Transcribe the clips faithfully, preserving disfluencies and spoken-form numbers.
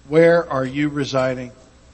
Where are you residing?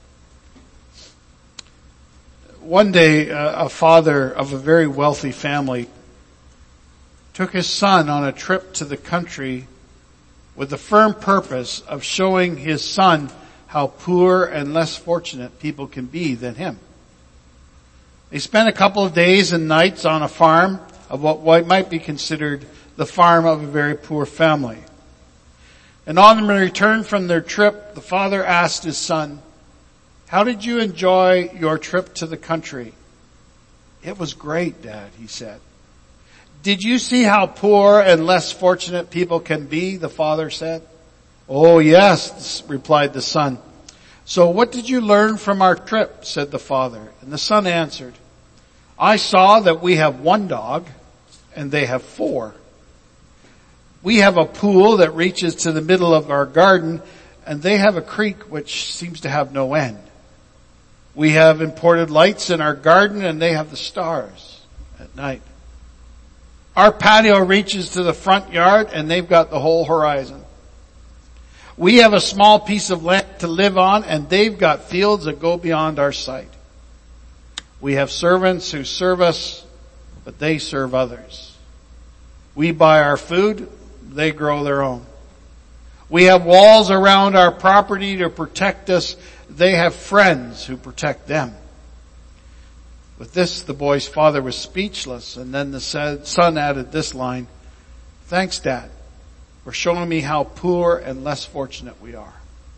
One day, a father of a very wealthy family took his son on a trip to the country with the firm purpose of showing his son how poor and less fortunate people can be than him. They spent a couple of days and nights on a farm of what might be considered the farm of a very poor family. And on the return from their trip, the father asked his son, "How did you enjoy your trip to the country?" "It was great, Dad," he said. "Did you see how poor and less fortunate people can be?" the father said. "Oh yes," replied the son. "So what did you learn from our trip?" said the father. And the son answered, "I saw that we have one dog and they have four. We have a pool that reaches to the middle of our garden, and they have a creek which seems to have no end. We have imported lights in our garden, and they have the stars at night. Our patio reaches to the front yard, and they've got the whole horizon. We have a small piece of land to live on, and they've got fields that go beyond our sight. We have servants who serve us, but they serve others. We buy our food, they grow their own. We have walls around our property to protect us. They have friends who protect them." With this, the boy's father was speechless, and then the son added this line, "Thanks, Dad, for showing me how poor and less fortunate we are."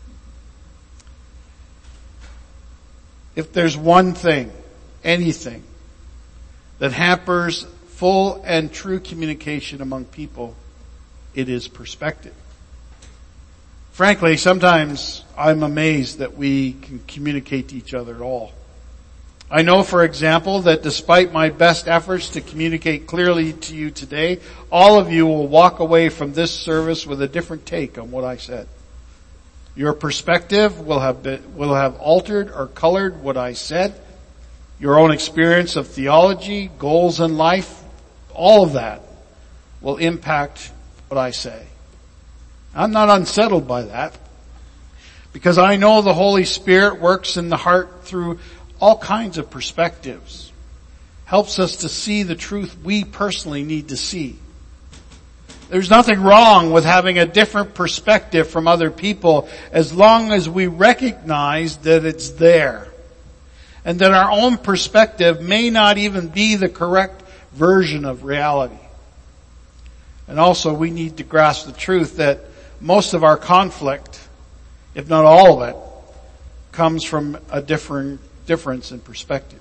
If there's one thing, anything, that hampers full and true communication among people, it is perspective. Frankly, sometimes I'm amazed that we can communicate to each other at all. I know, for example, that despite my best efforts to communicate clearly to you today, all of you will walk away from this service with a different take on what I said. Your perspective will have been, will have altered or colored what I said. Your own experience of theology, goals in life, all of that will impact what I say. I'm not unsettled by that, because I know the Holy Spirit works in the heart through all kinds of perspectives, helps us to see the truth we personally need to see. There's nothing wrong with having a different perspective from other people, as long as we recognize that it's there, and that our own perspective may not even be the correct version of reality. And also, we need to grasp the truth that most of our conflict, if not all of it, comes from a different difference in perspective.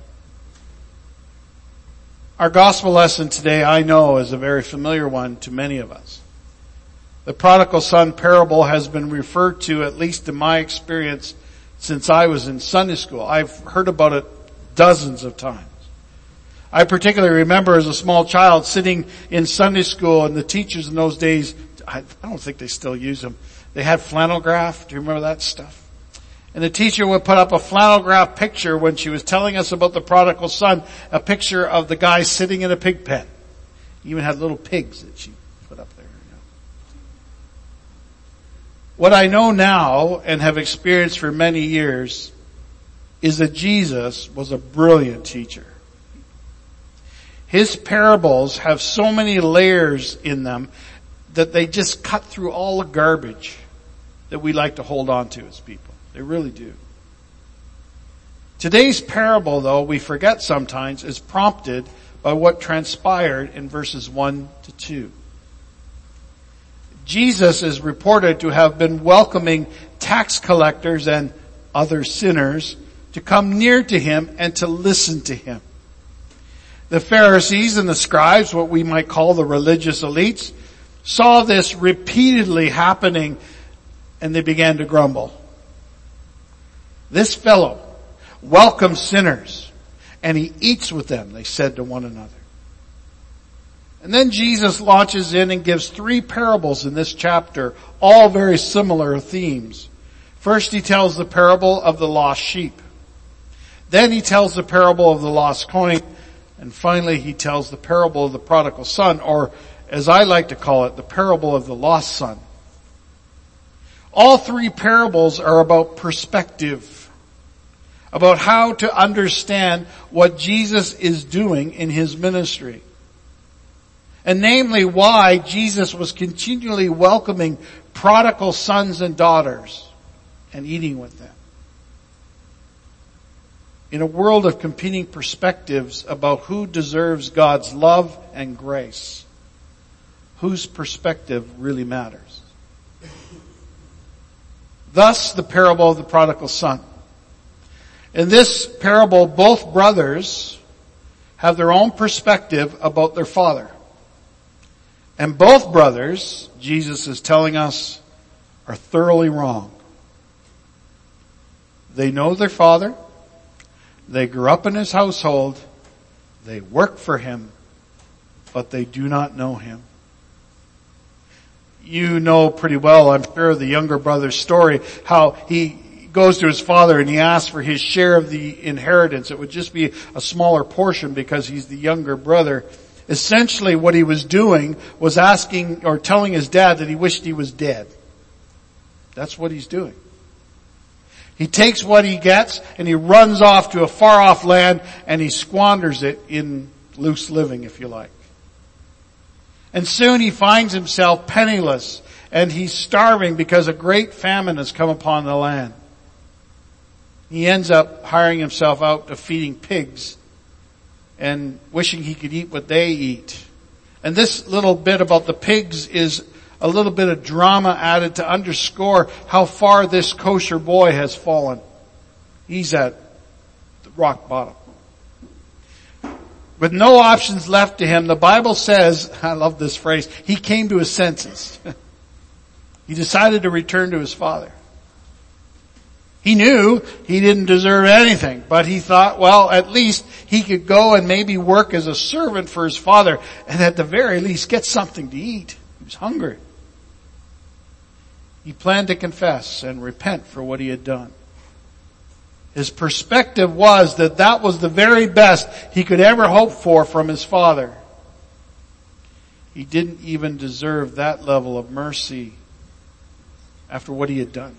Our gospel lesson today, I know, is a very familiar one to many of us. The prodigal son parable has been referred to, at least in my experience, since I was in Sunday school. I've heard about it dozens of times. I particularly remember as a small child sitting in Sunday school, and the teachers in those days, I, I don't think they still use them. They had flannel graph. Do you remember that stuff? And the teacher would put up a flannel graph picture when she was telling us about the prodigal son, a picture of the guy sitting in a pig pen. He even had little pigs that she put up there. You know. What I know now and have experienced for many years is that Jesus was a brilliant teacher. His parables have so many layers in them that they just cut through all the garbage that we like to hold on to as people. They really do. Today's parable, though, we forget sometimes, is prompted by what transpired in verses one to two. Jesus is reported to have been welcoming tax collectors and other sinners to come near to him and to listen to him. The Pharisees and the scribes, what we might call the religious elites, saw this repeatedly happening, and they began to grumble. "This fellow welcomes sinners, and he eats with them," they said to one another. And then Jesus launches in and gives three parables in this chapter, all very similar themes. First, he tells the parable of the lost sheep. Then he tells the parable of the lost coin. And finally, he tells the parable of the prodigal son, or as I like to call it, the parable of the lost son. All three parables are about perspective, about how to understand what Jesus is doing in his ministry. And namely why Jesus was continually welcoming prodigal sons and daughters and eating with them. In a world of competing perspectives about who deserves God's love and grace, whose perspective really matters? Thus, the parable of the prodigal son. In this parable, both brothers have their own perspective about their father. And both brothers, Jesus is telling us, are thoroughly wrong. They know their father. They grew up in his household. They work for him, but they do not know him. You know pretty well, I'm sure, the younger brother's story, how he goes to his father and he asks for his share of the inheritance. It would just be a smaller portion because he's the younger brother. Essentially what he was doing was asking or telling his dad that he wished he was dead. That's what he's doing. He takes what he gets and he runs off to a far off land and he squanders it in loose living, if you like. And soon he finds himself penniless and he's starving because a great famine has come upon the land. He ends up hiring himself out to feeding pigs and wishing he could eat what they eat. And this little bit about the pigs is a little bit of drama added to underscore how far this kosher boy has fallen. He's at the rock bottom. With no options left to him, the Bible says, I love this phrase, he came to his senses. He decided to return to his father. He knew he didn't deserve anything, but he thought, well, at least he could go and maybe work as a servant for his father and at the very least get something to eat. He was hungry. He planned to confess and repent for what he had done. His perspective was that that was the very best he could ever hope for from his father. He didn't even deserve that level of mercy after what he had done.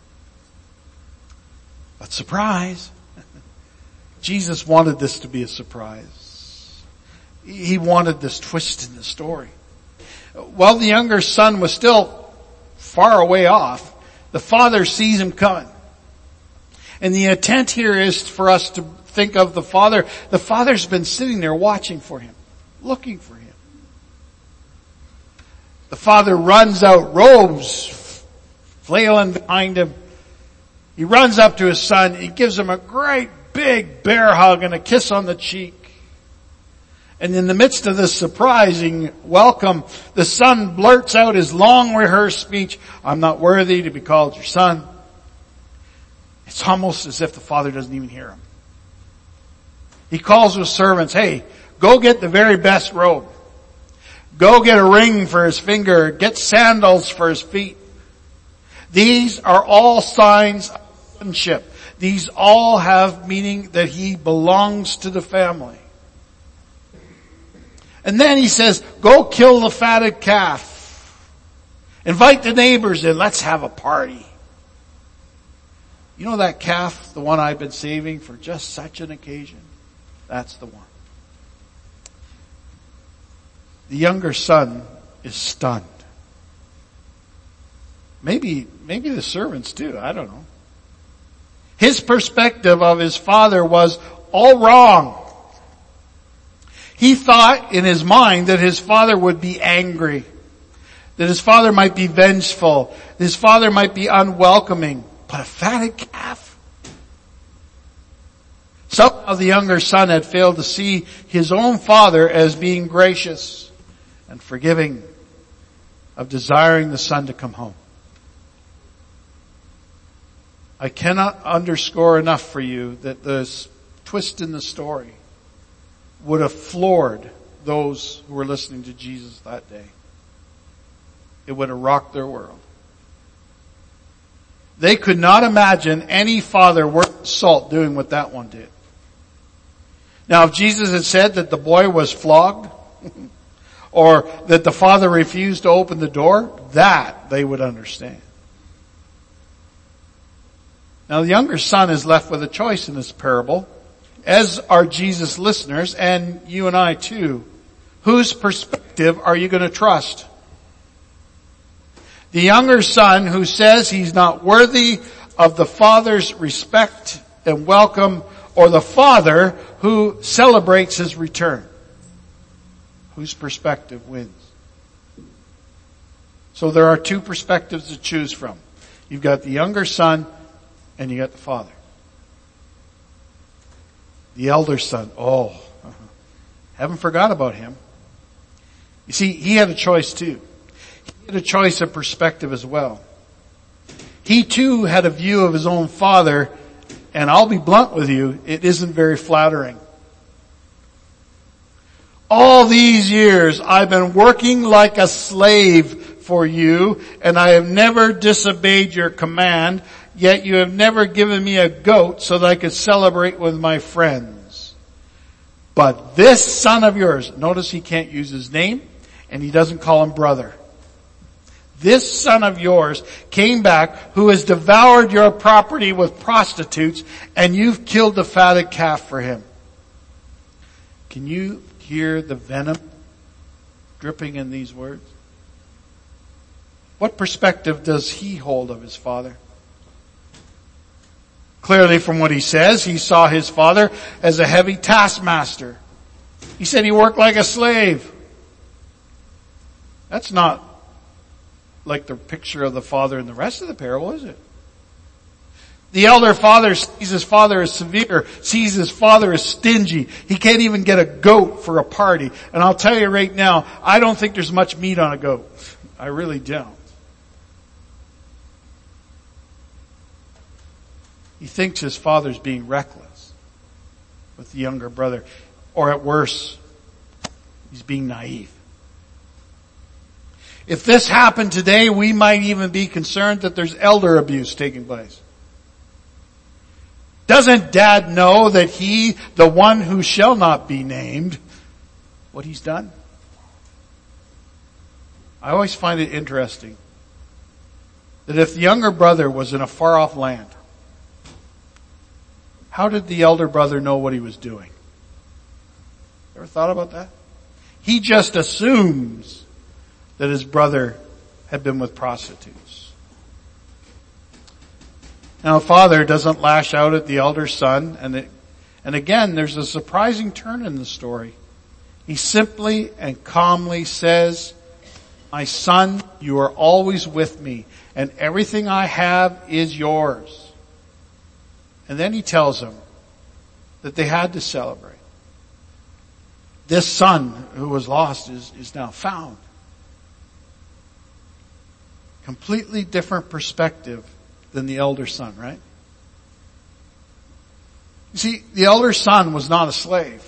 But surprise, Jesus wanted this to be a surprise. He wanted this twist in the story. While the younger son was still far away off, the father sees him coming. And the intent here is for us to think of the father. The father's been sitting there watching for him, looking for him. The father runs out, robes flailing behind him. He runs up to his son. He gives him a great big bear hug and a kiss on the cheek. And in the midst of this surprising welcome, the son blurts out his long rehearsed speech, "I'm not worthy to be called your son." It's almost as if the father doesn't even hear him. He calls his servants, "Hey, go get the very best robe. Go get a ring for his finger. Get sandals for his feet." These are all signs of sonship. These all have meaning that he belongs to the family. And then he says, "Go kill the fatted calf. Invite the neighbors in. Let's have a party." You know that calf, the one I've been saving for just such an occasion? That's the one. The younger son is stunned. Maybe, maybe the servants too. I don't know. His perspective of his father was all wrong. He thought in his mind that his father would be angry, that his father might be vengeful, that his father might be unwelcoming. But a fatted calf? Somehow the younger son had failed to see his own father as being gracious and forgiving, of desiring the son to come home. I cannot underscore enough for you that this twist in the story would have floored those who were listening to Jesus that day. It would have rocked their world. They could not imagine any father worth salt doing what that one did. Now, if Jesus had said that the boy was flogged, or that the father refused to open the door, that they would understand. Now the younger son is left with a choice in this parable, as are Jesus' listeners and you and I too. Whose perspective are you going to trust? The younger son who says he's not worthy of the father's respect and welcome, or the father who celebrates his return? Whose perspective wins? So there are two perspectives to choose from. You've got the younger son and you got the father. The elder son, oh, haven't forgot about him. You see, he had a choice too. He had a choice of perspective as well. He too had a view of his own father, and I'll be blunt with you, it isn't very flattering. All these years I've been working like a slave for you, and I have never disobeyed your command, yet you have never given me a goat so that I could celebrate with my friends. But this son of yours, notice he can't use his name, and he doesn't call him brother. This son of yours came back who has devoured your property with prostitutes, and you've killed the fatted calf for him. Can you hear the venom dripping in these words? What perspective does he hold of his father? Clearly from what he says, he saw his father as a heavy taskmaster. He said he worked like a slave. That's not like the picture of the father in the rest of the parable, is it? The elder father sees his father as severe, sees his father as stingy. He can't even get a goat for a party. And I'll tell you right now, I don't think there's much meat on a goat. I really don't. He thinks his father's being reckless with the younger brother. Or at worst, he's being naive. If this happened today, we might even be concerned that there's elder abuse taking place. Doesn't Dad know that he, the one who shall not be named, what he's done? I always find it interesting that if the younger brother was in a far off land, how did the elder brother know what he was doing? Ever thought about that? He just assumes that his brother had been with prostitutes. Now, the father doesn't lash out at the elder son, and it, and again, there's a surprising turn in the story. He simply and calmly says, "My son, you are always with me, and everything I have is yours." And then he tells him that they had to celebrate. This son who was lost is, is now found. Completely different perspective than the elder son, right? You see, the elder son was not a slave.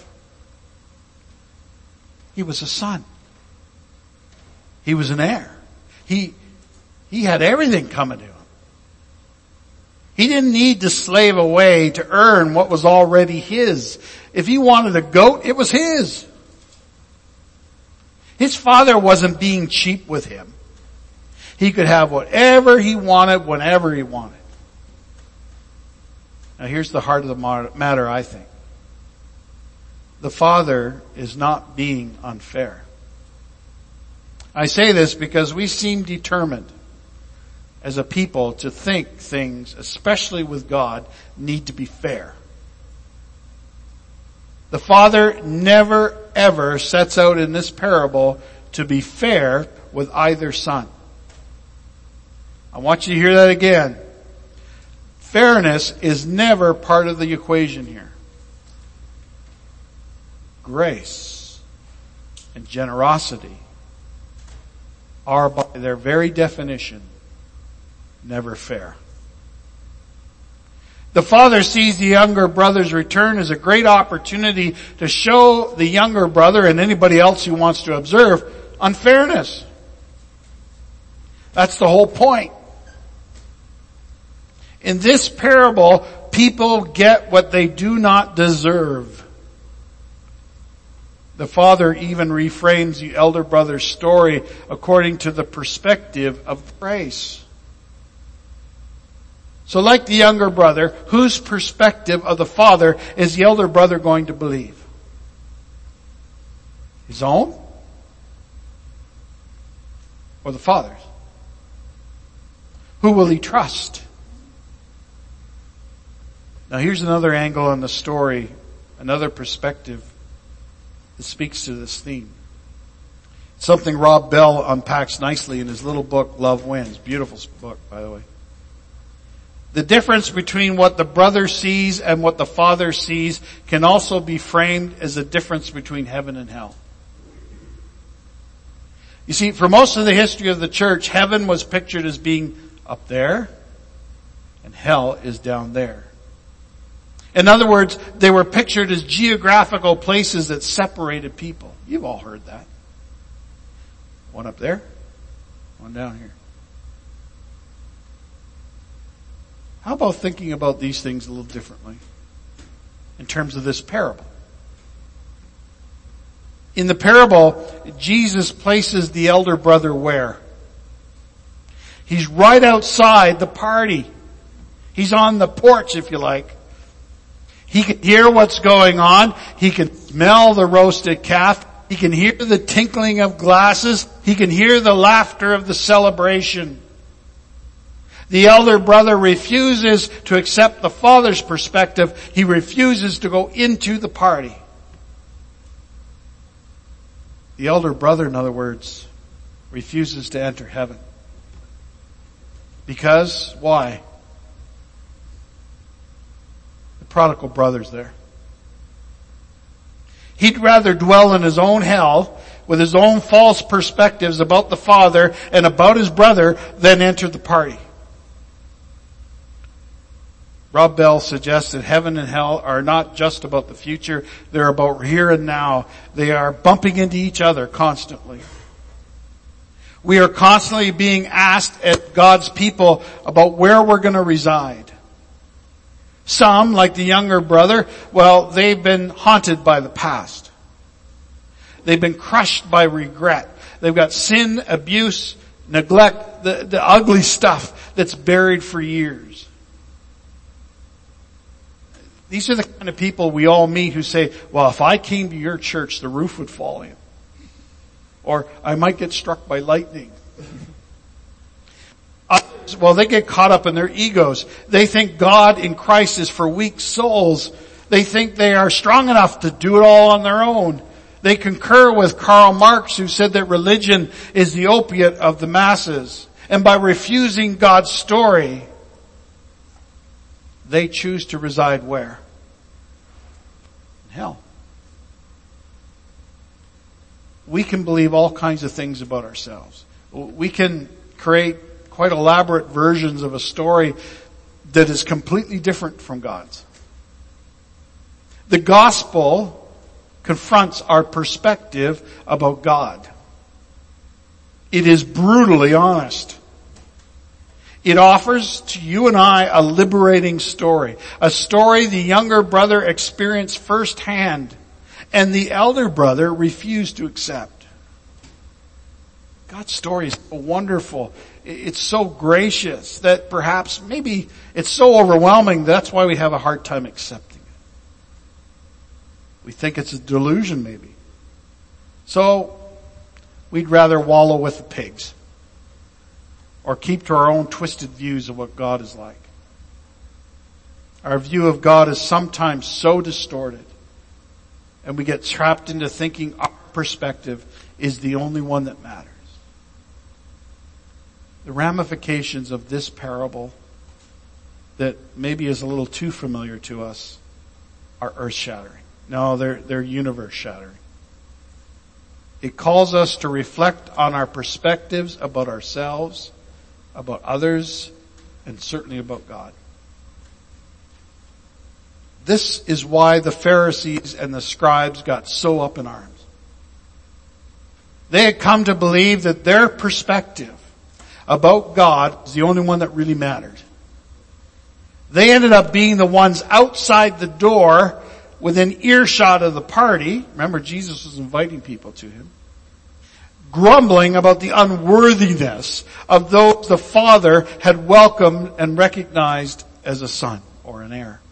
He was a son. He was an heir. He, he had everything coming to him. He didn't need to slave away to earn what was already his. If he wanted a goat, it was his. His father wasn't being cheap with him. He could have whatever he wanted, whenever he wanted. Now here's the heart of the matter, I think. The father is not being unfair. I say this because we seem determined as a people to think things, especially with God, need to be fair. The father never ever sets out in this parable to be fair with either son. I want you to hear that again. Fairness is never part of the equation here. Grace and generosity are, by their very definition, never fair. The father sees the younger brother's return as a great opportunity to show the younger brother and anybody else who wants to observe unfairness. That's the whole point. In this parable, people get what they do not deserve. The father even reframes the elder brother's story according to the perspective of grace. So like the younger brother, whose perspective of the father is the elder brother going to believe? His own? Or the father's? Who will he trust? Now here's another angle on the story, another perspective that speaks to this theme. Something Rob Bell unpacks nicely in his little book, Love Wins. Beautiful book, by the way. The difference between what the brother sees and what the father sees can also be framed as a difference between heaven and hell. You see, for most of the history of the church, heaven was pictured as being up there, and hell is down there. In other words, they were pictured as geographical places that separated people. You've all heard that. One up there, one down here. How about thinking about these things a little differently in terms of this parable? In the parable, Jesus places the elder brother where? He's right outside the party. He's on the porch, if you like. He can hear what's going on. He can smell the roasted calf. He can hear the tinkling of glasses. He can hear the laughter of the celebration. The elder brother refuses to accept the father's perspective. He refuses to go into the party. The elder brother, in other words, refuses to enter heaven. Because, why? The prodigal brother's there. He'd rather dwell in his own hell with his own false perspectives about the father and about his brother than enter the party. Rob Bell suggests that heaven and hell are not just about the future, they're about here and now. They are bumping into each other constantly. We are constantly being asked at God's people about where we're going to reside. Some, like the younger brother, well, they've been haunted by the past. They've been crushed by regret. They've got sin, abuse, neglect, the, the ugly stuff that's buried for years. These are the kind of people we all meet who say, well, if I came to your church, the roof would fall in. Or I might get struck by lightning. Others, well, they get caught up in their egos. They think God in Christ is for weak souls. They think they are strong enough to do it all on their own. They concur with Karl Marx, who said that religion is the opiate of the masses. And by refusing God's story, they choose to reside where? In hell. We can believe all kinds of things about ourselves. We can create quite elaborate versions of a story that is completely different from God's. The gospel confronts our perspective about God. It is brutally honest. It offers to you and I a liberating story. A story the younger brother experienced firsthand and the elder brother refused to accept. God's story is so wonderful. It's so gracious that perhaps maybe it's so overwhelming that's why we have a hard time accepting it. We think it's a delusion maybe. So we'd rather wallow with the pigs. Or keep to our own twisted views of what God is like. Our view of God is sometimes so distorted, and we get trapped into thinking our perspective is the only one that matters. The ramifications of this parable that maybe is a little too familiar to us are earth-shattering. No, they're, they're universe-shattering. It calls us to reflect on our perspectives about ourselves, about others, and certainly about God. This is why the Pharisees and the scribes got so up in arms. They had come to believe that their perspective about God was the only one that really mattered. They ended up being the ones outside the door within earshot of the party. Remember, Jesus was inviting people to him. grumbling about the unworthiness of those the father had welcomed and recognized as a son or an heir.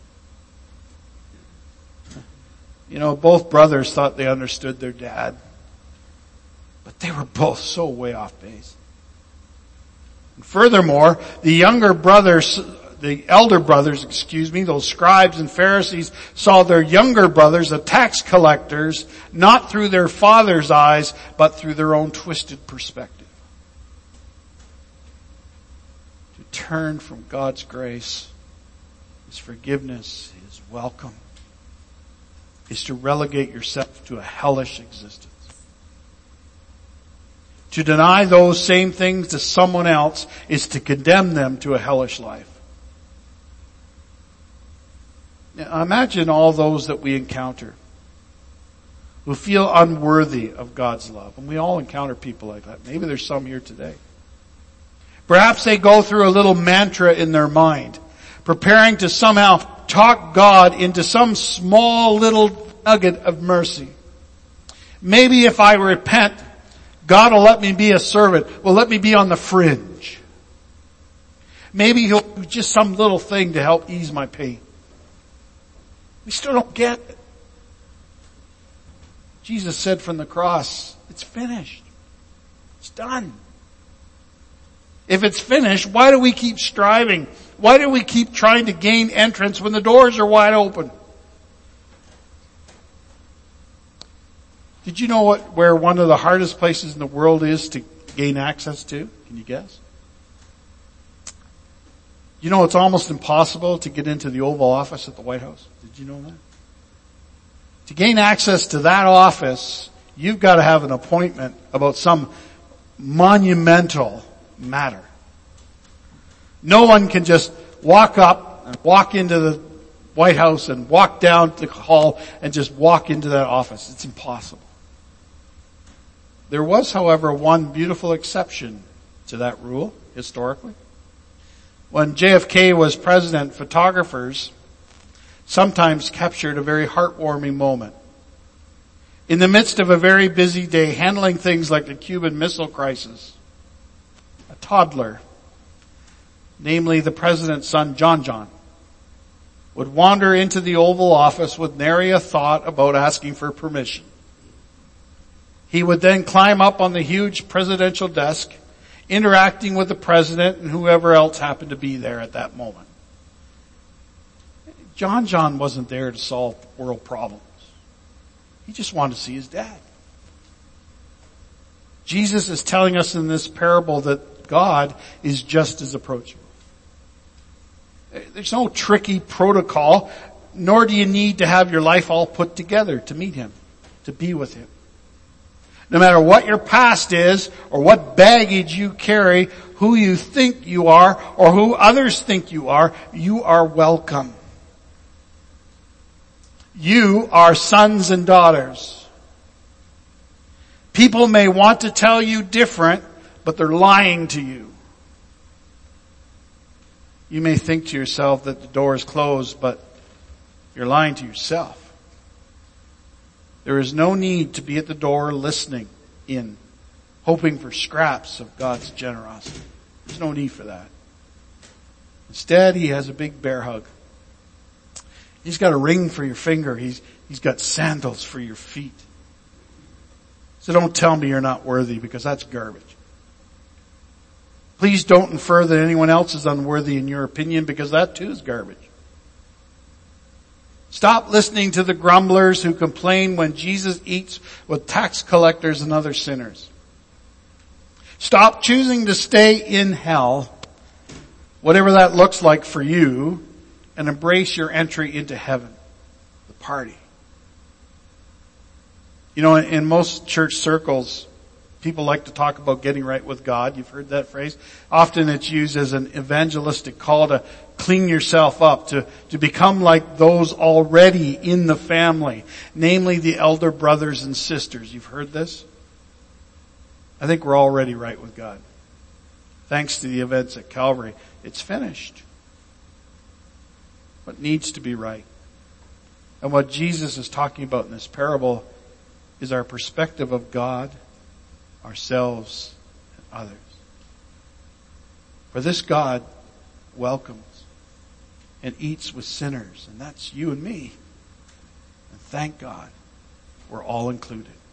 You know, both brothers thought they understood their dad, but they were both so way off base. And furthermore, the younger brothers, the elder brothers, excuse me, those scribes and Pharisees saw their younger brothers, the tax collectors, not through their father's eyes, but through their own twisted perspective. To turn from God's grace, His forgiveness, His welcome, is to relegate yourself to a hellish existence. To deny those same things to someone else is to condemn them to a hellish life. Now, imagine all those that we encounter who feel unworthy of God's love. And we all encounter people like that. Maybe there's some here today. Perhaps they go through a little mantra in their mind, preparing to somehow talk God into some small little nugget of mercy. Maybe if I repent, God will let me be a servant, will let me be on the fringe. Maybe He'll do just some little thing to help ease my pain. We still don't get it. Jesus said from the cross, it's finished. It's done. If it's finished, why do we keep striving? Why do we keep trying to gain entrance when the doors are wide open? Did you know what, where one of the hardest places in the world is to gain access to? Can you guess? You know it's almost impossible to get into the Oval Office at the White House. Did you know that? To gain access to that office, you've got to have an appointment about some monumental matter. No one can just walk up and walk into the White House and walk down the hall and just walk into that office. It's impossible. There was, however, one beautiful exception to that rule, historically. When J F K was president, photographers sometimes captured a very heartwarming moment. In the midst of a very busy day handling things like the Cuban Missile Crisis, a toddler, namely the president's son, John John, would wander into the Oval Office with nary a thought about asking for permission. He would then climb up on the huge presidential desk, interacting with the president and whoever else happened to be there at that moment. John John wasn't there to solve world problems. He just wanted to see his dad. Jesus is telling us in this parable that God is just as approachable. There's no tricky protocol, nor do you need to have your life all put together to meet Him, to be with Him. No matter what your past is, or what baggage you carry, who you think you are, or who others think you are, you are welcome. You are sons and daughters. People may want to tell you different, but they're lying to you. You may think to yourself that the door is closed, but you're lying to yourself. There is no need to be at the door listening in, hoping for scraps of God's generosity. There's no need for that. Instead, He has a big bear hug. He's got a ring for your finger. He's, he's got sandals for your feet. So don't tell me you're not worthy, because that's garbage. Please don't infer that anyone else is unworthy in your opinion, because that too is garbage. Stop listening to the grumblers who complain when Jesus eats with tax collectors and other sinners. Stop choosing to stay in hell, whatever that looks like for you, and embrace your entry into heaven, the party. You know, in, in most church circles, people like to talk about getting right with God. You've heard that phrase. Often it's used as an evangelistic call to clean yourself up, to, to become like those already in the family, namely the elder brothers and sisters. You've heard this? I think we're already right with God. Thanks to the events at Calvary, it's finished. What needs to be right? And what Jesus is talking about in this parable is our perspective of God ourselves, and others. For this God welcomes and eats with sinners, and that's you and me. And thank God we're all included.